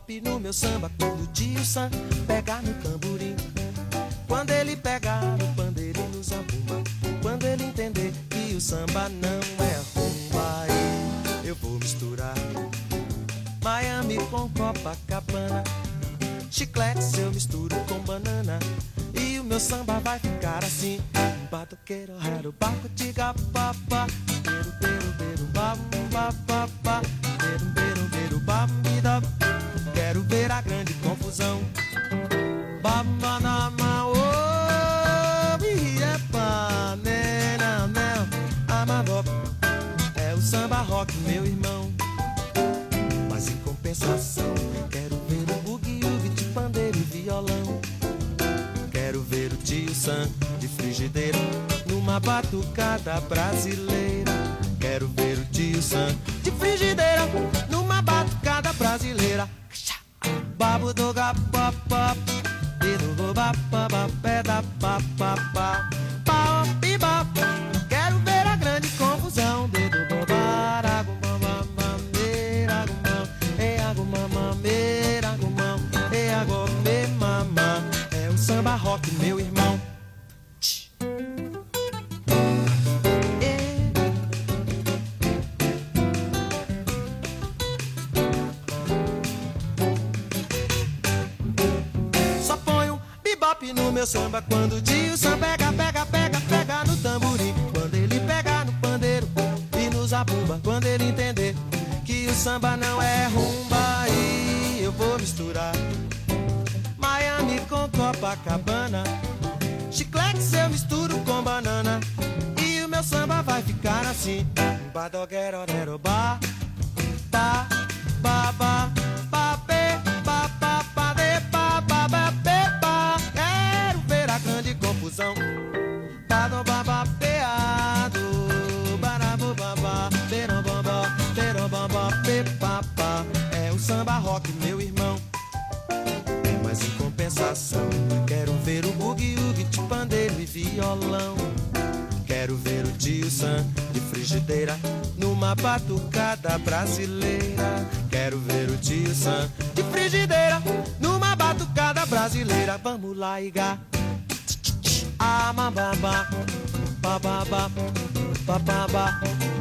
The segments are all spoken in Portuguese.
bebop no meu samba quando o tio Sam pega no tamborim. Quando ele pegar no pandeiro e no zabumba, quando ele entender que o samba não é rumba, aí eu vou misturar Miami com Copacabana, chiclete eu misturo com banana, e o meu samba vai ficar assim. Batoqueiro, raro, baco, diga, papá, beiro, beiro, beiro, bam, papá, beiro, beiro, beiro, bam, bida. Quero ver a grande confusão. Babanama, oh, biepa, nena, nena, amadop. É o samba rock, meu irmão. Mas em compensação, quero ver o bugue-ugue de pandeiro e violão. Quero ver o tio Sam de frigideira numa batucada brasileira. Quero ver o tio Sam de frigideira numa batucada brasileira. Babo do gapapá, dedo do bapapá, pé da papapá, pau, piba. Quero ver a grande confusão. Dedo do barago, mamamá, meiragumam, eagumamá, meiragumam, eagomê, mamá. É o samba rock, meu irmão. No meu samba quando o tio Sam pega, pega, pega, pega no tamborim. Quando ele pega no pandeiro e no zabumba, quando ele entender que o samba não é rumba, aí eu vou misturar Miami com Copacabana, chiclete eu misturo com banana, e o meu samba vai ficar assim. Badoguero, nero, ba, ba, ba, ba, ba, be, ba, ba, ba, de, ba, ba, ba, be, ba. Grande confusão. Bado baba peado, barabu baba, berobamba, berobamba, pepapa. É o samba rock, meu irmão. Mas em compensação, quero ver o bugue-ugue de pandeiro e violão. Quero ver o tio Sam de frigideira numa batucada brasileira. Quero ver o tio Sam de frigideira numa batucada brasileira. Vamos lá, Iga. Ah, mambaba, bababa, bababa.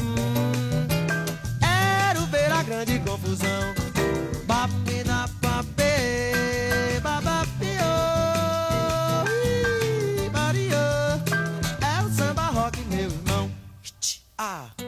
Quero ver a grande confusão. Babina, babê, babapio, Maria. É o samba rock, meu irmão. Ah.